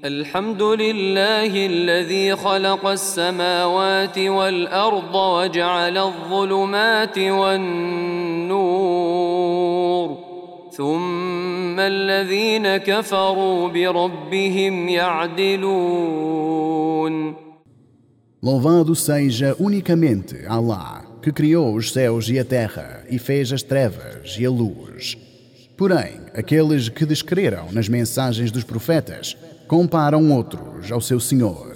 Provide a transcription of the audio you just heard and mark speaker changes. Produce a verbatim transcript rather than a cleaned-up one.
Speaker 1: الحمد لله الذي خلق السماوات والأرض وجعل الظلمات والنور ثم الذين كفروا بربهم يعدلون.
Speaker 2: Louvado seja unicamente Allah, que criou os céus e a terra e fez as trevas e a luz. Porém, aqueles que descreram nas mensagens dos profetas comparam outros ao seu Senhor.